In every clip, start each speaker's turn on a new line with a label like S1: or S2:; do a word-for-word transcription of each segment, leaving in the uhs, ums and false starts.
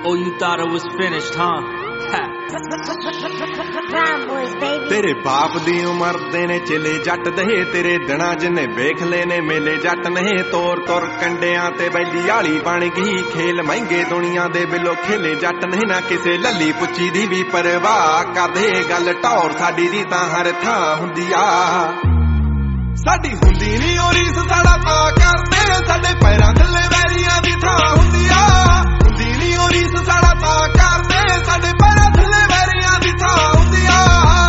S1: Oh, you thought it was finished, huh?
S2: तेरे बाप दी उमर देने चले जट दे तेरे दिना जिन्ने वेख लेने मेले जट नहीं तोर तोर कंडियां ते बैली आली बन गई खेल महंगे दुनिया दे बिलो खेले जट नहीं ना किसे लली पुची दी भी परवाह कर दे गल टौर साडी दी तां हर थां हुंदी आ साडी हुंदी नी ओ रीस साडा तां करदे साडे पैरां थल्ले वैरियां दी थां हुंदी आ हुंदी नी ओ रीस साडा तां करदे साडे पैरां थल्ले वैरियां दी थां हुंदी आ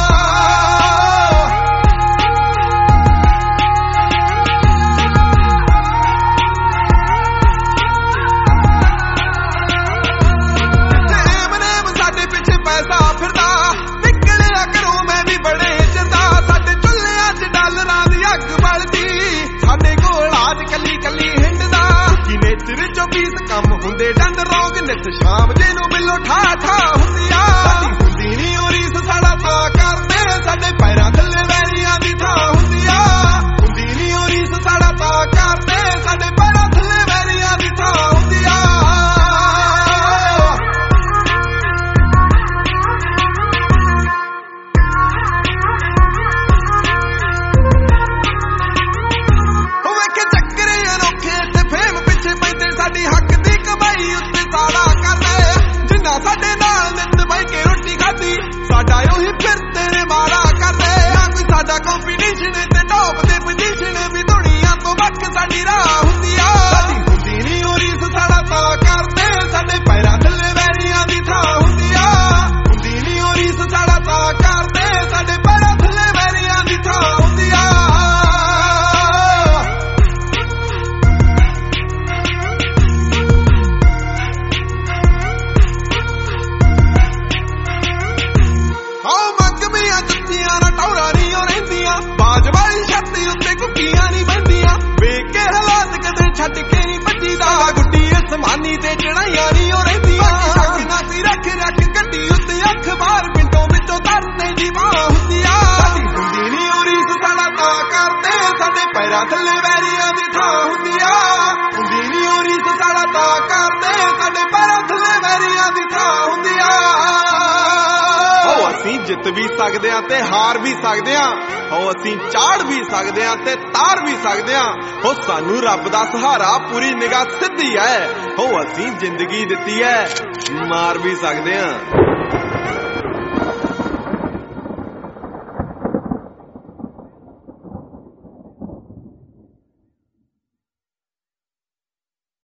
S2: ਕੰਮ ਹੁੰਦੇ ਡੰਡ ਰੋਗ ਨਿਤ ਸ਼ਾਮ ਜੇ ਨੂੰ ਮਿਲੋ ਠਾ ਠਾ ਹੁੰਦੀ ਆ ਸਾਡੀ ਹੁੰਦੀ ਨੀ ਉਹ ਰੀਸ ਸਾਡਾ ਤਾਂ ਕਰਦੇ ਸਾਡੇ ਪੈਰਾਂ ਥੱਲੇ ਵੈਰੀਆਂ ਦੀ ਥਾਂ ਹੁੰਦੀ ਆ ਹੁੰਦੀ ਨੀ ਉਹ ਰੀਸ ਸਾਡਾ ਤਾਂ ਕਰਦੇ ਸਾਡੇ ਪੈਰਾਂ ਥੱਲੇ ਵੈਰੀਆਂ ਦੀ ਥਾਂ ਹੁੰਦੀ ਆ ਉਹ ਵੇਖੇ ਚੱਕਰੇ ਅਨੋਖੇ ਤੇ ਫੇਮ ਪਿੱਛੇ ਪੈਂਦੇ ਸਾਡੀ ਹੱਕ ਸਾਡੇ ਨਾਲ ਨਿੱਤ ਬਹਿ ਕੇ ਰੋਟੀ ਖਾਦੀ ਸਾਡਾ ਉਹੀ ਫਿਰ ਤੇਰੇ ਮਾਰਾ ਕਰਦੇ ਆ ਕੋਈ ਸਾਡਾ ਕੰਪੀਟੀਸ਼ਨ ਤੇ ਟੌਪ ਤੇ ਪੋਜੀਸ਼ਨ ਵੀ ਦੁਨੀਆ ਤੋਂ ਵੱਖ ਸਾਡੀ ਰਾਹ ਹੁੰਦੀ ਆ ਸਾਡੀ ਹੁੰਦੀ ਨੀ ਉਹ ਰੀਸ ਸਾਡਾ ਤਾਂ ਕਰਦੇ ਸਾਡੇ ਪੈਰਾਂ ਥੱਲੇ ਵੈਰੀਆਂ ਦੀ ਥਾਂ ਹੁੰਦੀ ਆ ਹੁੰਦੀ ਨੀ ਉਹ ਰੀਸ ਸਾਡਾ ਤਾਂ ਕਰਦੇ ਸਾਡੇ ਪੈਰਾਂ ਥੱਲੇ ਵੈਰੀਆਂ ਦੀ ਥਾਂ ਹੁੰਦੀ ਆ ਬਾਜ ਵਾਲੀ ਛੱਤੀ ਉੱਤੇ ਕੁੱਕੀਆਂ ਨੀ ਬੰਦੀਆਂ ਵੇਖ ਕੇ ਹਾਲਾਤ ਕਦੇ ਛੱਡ ਕੇ ਨੀ ਭੱਜੀਦਾ ਗੁੱਡੀ ਅਸਮਾਨੀ ਤੇ ਚੜਾਈਆਂ ਨੀ ਉਹ ਰਹਿੰਦੀਆਂ ਸ਼ੱਕੀਆਂ ਸੀ ਰੱਖ ਰੱਖ ਗੱਡੀ ਉੱਤੇ ਅੱਖ ਬਾਹਰ ਪਿੰਡੋਂ ਵਿੱਚੋਂ ਤਰਨੇ ਦੀ ਮਾਂ ਹੁੰਦੀ ਆ ਸਾਡੀ ਹੁੰਦੀ ਨੀ ਉਹ ਰੀਸ ਸਾਡਾ ਤਾਂ ਕਰਦੇ ਸਾਡੇ ਪੈਰਾਂ ਥੱਲੇ ਵੈਰੀਆਂ ਦੀ ਥਾਂ ਹੁੰਦੀ ਆ ਹੁੰਦੀ ਨੀ ਉਹ ਰੀਸ ਸਾਡਾ ਤਾਂ ਕਰਦੇ ਸਾਡੇ ਪੈਰਾਂ ਥੱਲੇ ਵੈਰੀਆਂ ਦੀ ਥਾਂ ਹੁੰਦੀ ਆ ਅਸੀਂ ਜਿੱਤ ਵੀ ਸਕਦੇ ਆ ਤੇ ਹਾਰ ਵੀ ਸਕਦੇ ਆ ਹੋ ਅਸੀਂ ਚਾੜ ਵੀ ਸਕਦੇ ਆ ਤੇ ਤਾਰ ਵੀ ਸਕਦੇ ਆ ਹੋ ਸਾਨੂੰ ਰੱਬ ਦਾ ਸਹਾਰਾ ਪੂਰੀ ਨਿਗਾਹ ਸਿੱਧੀ ਐ ਹੋ ਅਸੀਂ ਜ਼ਿੰਦਗੀ ਦਿੱਤੀ ਐ ਮਾਰ ਵੀ ਸਕਦੇ ਆ।